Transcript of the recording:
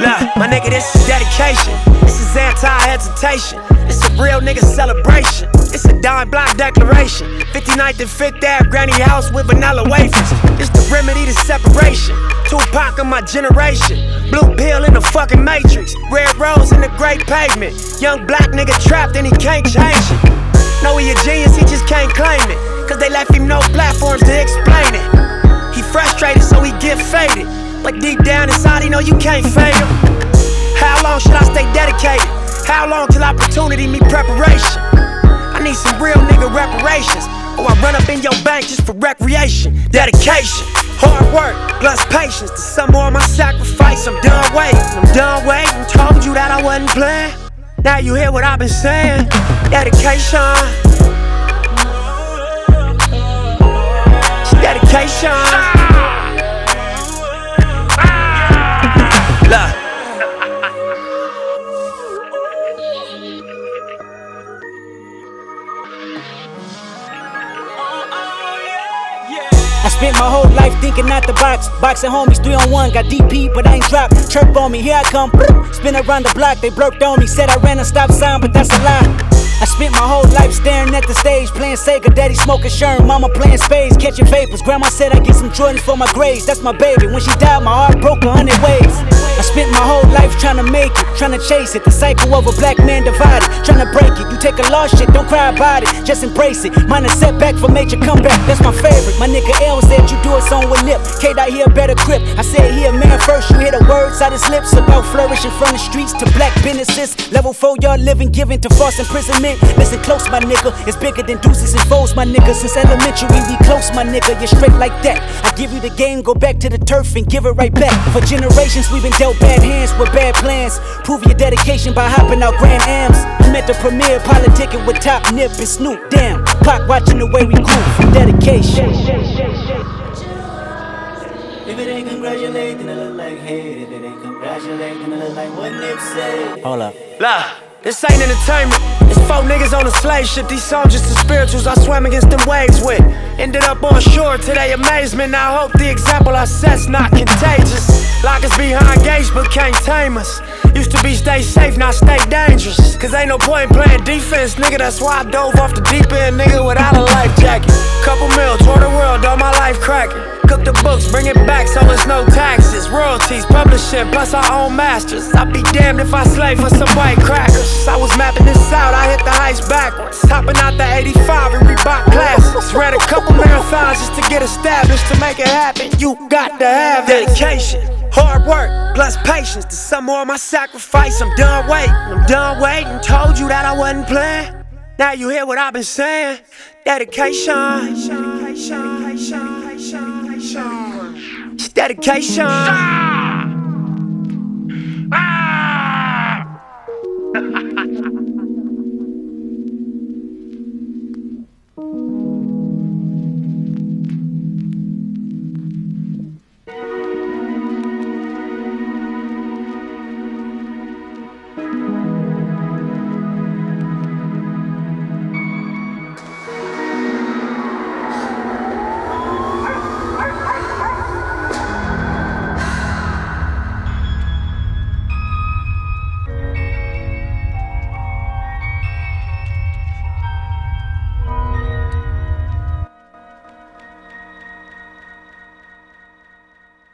Look, my nigga, this is dedication. This is anti-hesitation. It's a real nigga celebration. It's a dime block declaration. 59th and 5th Ave, granny house with vanilla wafers. It's the remedy to separation. Tupac of my generation. Blue pill in the fucking matrix. Red rose in the great pavement. Young black nigga trapped and he can't change it. Know he a genius, he just can't claim it. Cause they left him no platforms to explain it. He frustrated so he get faded. But deep down inside he know you can't fade him. How long should I stay dedicated? How long till opportunity meet preparation? I need some real nigga reparations, or I run up in your bank just for recreation. Dedication, hard work, plus patience. To some more of my sacrifice, I'm done waiting. Told you that I wasn't playing. Now you hear what I've been saying. Dedication. It's dedication. Look. I spent my whole life thinking out the box. Boxing homies 3-on-1, got DP, but I ain't dropped. Chirp on me, here I come. Spin around the block, they blurped on me. Said I ran a stop sign, but that's a lie. I spent my whole life staring at the stage, playing Sega, daddy smoking Sherm, mama playing spades, catching vapors. Grandma said I get some Jordans for my grades, that's my baby. When she died, my heart broke 100 ways. I spent my whole life trying to make it, trying to chase it. The cycle of a black man divided, trying to break it. You take a lost shit, don't cry about it, just embrace it. Mine a setback for major comeback, that's my favorite. My nigga L said you do a song with Nip, K-Dot here better grip. I said here man first, you hear the words out his lips about flourishing from the streets to black businesses. Level 4 y'all living, giving to false imprisonment. Listen close my nigga, it's bigger than deuces and foes my nigga. Since elementary we close my nigga, you're straight like that. I give you the game, go back to the turf and give it right back. For generations we've been dealt bad hands with bad plans. Prove your dedication by hopping out Grand Ams. I'm at the premiere, politicking with Top Nip and Snoop. Damn, Pac watching the way we groove from dedication. If it ain't congratulate, then it look like hate. If it ain't congratulate, then it look like what Nip say. Hold up. Blah. This ain't entertainment, it's 4 niggas on a slave ship. These songs just the spirituals I swam against them waves with. Ended up on shore to their amazement. I hope the example I set's not contagious. Lock us behind gates but can't tame us. Used to be stay safe, now stay dangerous. Cause ain't no point in playing defense, nigga. That's why I dove off the deep end, nigga, without a life jacket. Couple mil, tour the world, all my life cracking. Cook the books, bring it back so it's no taxes. Royalties, publishing, plus our own masters. I'd be damned if I slave for some white crackers. I was mapping this out, I hit the heights backwards. Hopping out the 85 and Reebok classics. Read a couple marathons just to get established. To make it happen, you got to have dedication, hard work, plus patience. To some more of my sacrifice, I'm done waiting. Told you that I wasn't playing. Now you hear what I've been saying. Dedication. It's dedication.